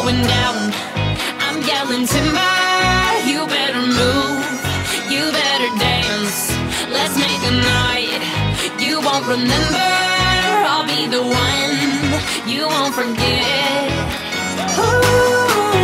going down. I'm yelling timber, you better move, you better dance. Let's make a night you won't remember. I'll be the one you won't forget. Ooh.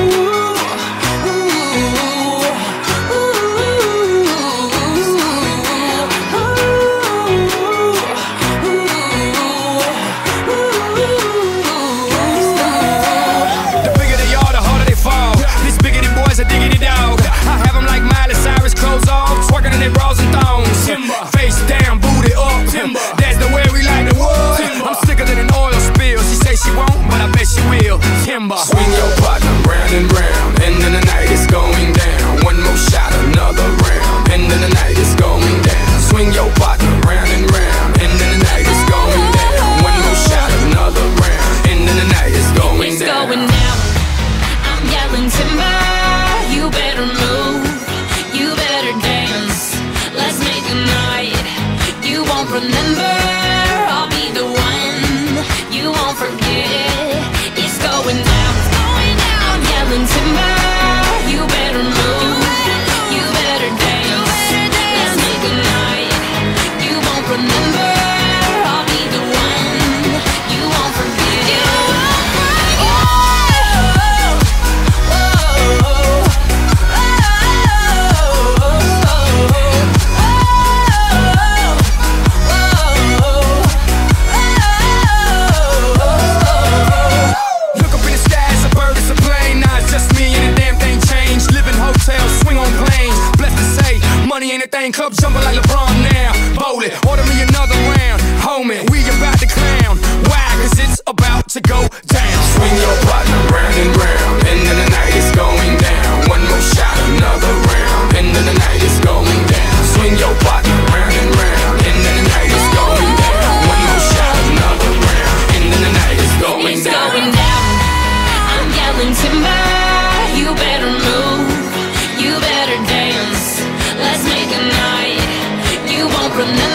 Diggity dog, I have them like Miley Cyrus, clothes off, twerking in their bras and thongs. Timber. Face down, booty up. Timber. That's the way we like the wood. Timber. I'm sicker than an oil spill. She say she won't, but I bet she will. Timber. Swing your partner round and round, and then the night is going down. One more shot, another round, and then the night is going down. Swing your partner round and round, and then the night is going down. One more shot, another round, and then the night is going it's down. Going down. I'm yelling timber. You better move, you better dance. Let's make a night you won't remember. I'll be the one you won't forget. It's going down, it's going down. I'm yelling timber. You better move, you better dance. Let's make a night you won't remember. I'll be the one you won't forget. Money ain't a thing, club jumping like LeBron now. Bowl it, order me another round. Homie, we about to clown. Why? Cause it's about to go down. Swing your partner round and round, and then the night is going down. One more shot, another round, and then the night is going down. Swing your partner round and round, and then the night is going down. One more shot, another round, and then the night is going it's down. Going down. I'm yelling timber. You better move, you better dance. Let's make a night you won't remember.